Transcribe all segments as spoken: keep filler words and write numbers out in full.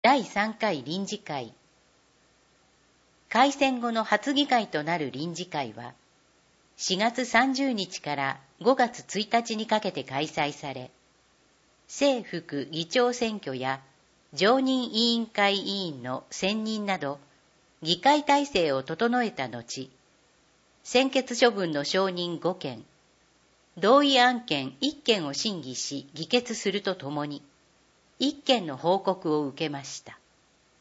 だいさんかい臨時会。開戦後の初議会となる臨時会は、しがつさんじゅうにちからごがつついたちにかけて開催され、正副議長選挙や常任委員会委員の選任など、議会体制を整えた後、専決処分の承認ごけん、同意案件いっけんを審議し議決するとともに、いっけんの報告を受けました。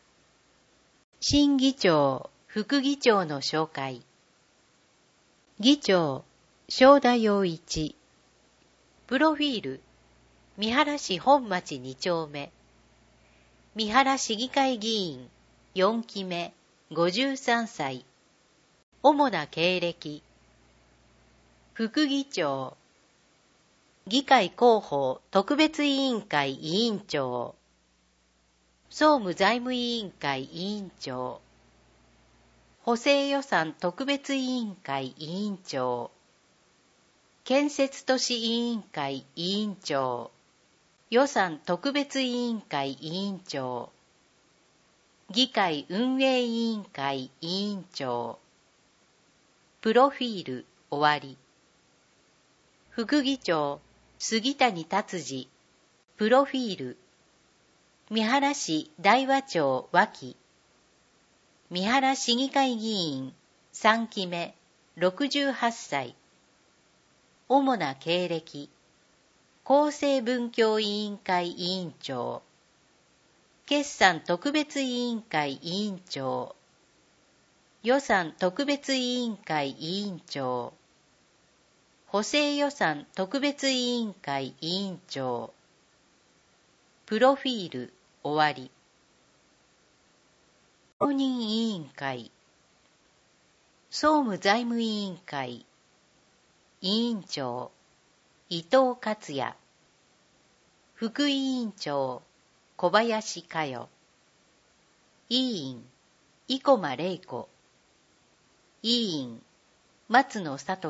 新議長、副議長の紹介。議長、正田洋一。プロフィール、三原市本町にちょうめ。三原市議会議員、よんきめ、ごじゅうさんさい。主な経歴。副議長。議会広報特別委員会委員長。総務財務委員会委員長。補正予算特別委員会委員長。建設都市委員会委員長。予算特別委員会委員長。議会運営委員会委員長。プロフィール終わり。副議長、杉谷達治。プロフィール。三原市大和町脇。三原市議会議員、さんきめ、ろくじゅうはっさい。主な経歴。厚生文教委員会委員長。決算特別委員会委員長。予算特別委員会委員長。補正予算特別委員会委員長。プロフィール終わり。公認委員会。総務財務委員会。委員長、伊藤克也。副委員長、小林佳代。委員、生駒玲子。委員、松野聡。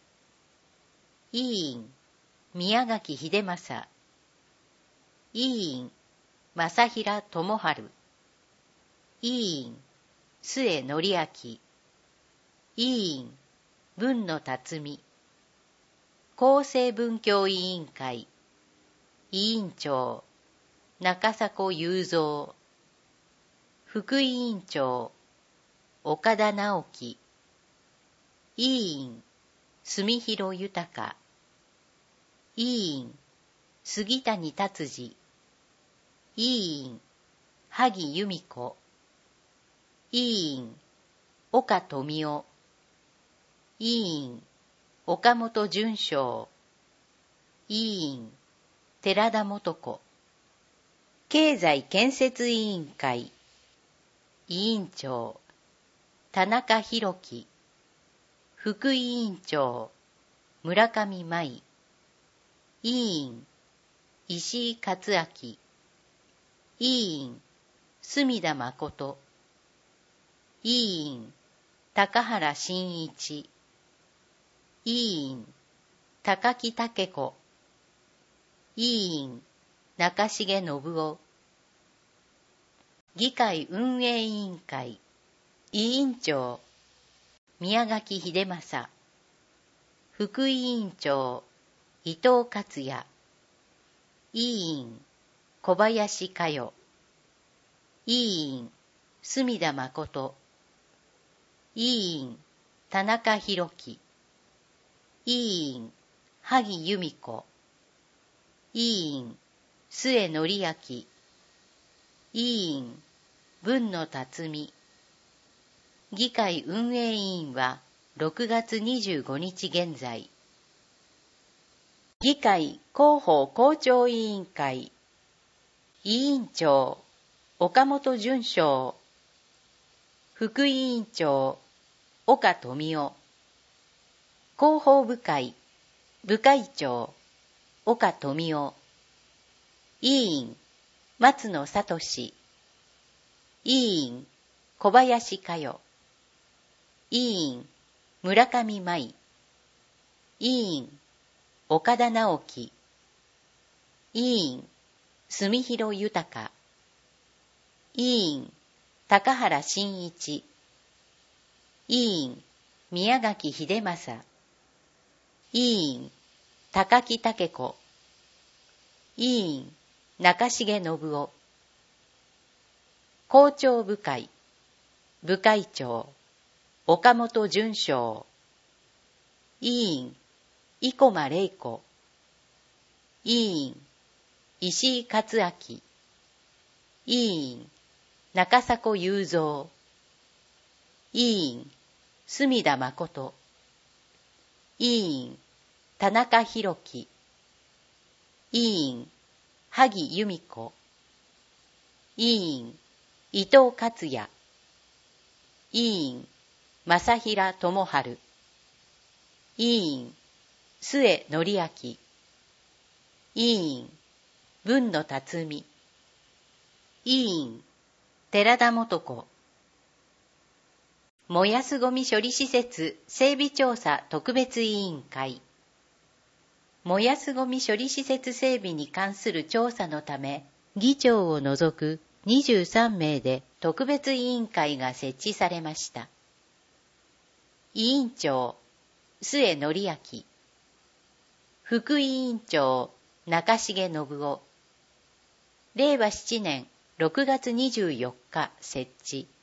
委員、宮垣秀正。委員、正平智春。委員、末則明。委員、文野辰巳。厚生文教委員会。委員長、中迫雄三。副委員長、岡田直樹。委員、住広豊。委員、杉谷達治。委員、萩由美子。委員、岡富夫。委員、岡本淳章。委員、寺田素子。経済建設委員会。委員長、田中裕樹。副委員長、村上舞。委員、石井勝明。委員、隅田誠。委員、高原真一。委員、高木武子。委員、中重信夫。議会運営委員会。委員長、宮垣秀正。副委員長、伊藤克也。委員、小林佳代。委員、隅田誠。委員、田中裕樹。委員、萩由美子。委員、末則明。委員、文野辰巳。議会運営委員はろくがつにじゅうごにち現在。議会広報校長委員会。委員長、岡本淳章。副委員長、岡富夫。広報部会、部会長、岡富夫。委員、松野聡。委員、小林佳代。委員、村上舞。委員、岡田直樹。委員、住広豊。 委員、高原真一。委員、宮垣秀正。委員、高木武子。委員、中重信夫。校長部会、部会長、岡本淳章。委員、生駒玲子。委員、石井勝明。委員、中迫雄三。委員、隅田誠。委員、田中裕樹。委員、萩由美子。委員、伊藤克也。委員、正平智春。委員、末則明。委員、文野辰巳。委員、寺田素子。燃やすごみ処理施設整備調査特別委員会。燃やすごみ処理施設整備に関する調査のため、議長を除くにじゅうさんめいで特別委員会が設置されました。委員長、末則明。副委員長、中重信夫。れいわしちねんろくがつにじゅうよっか設置。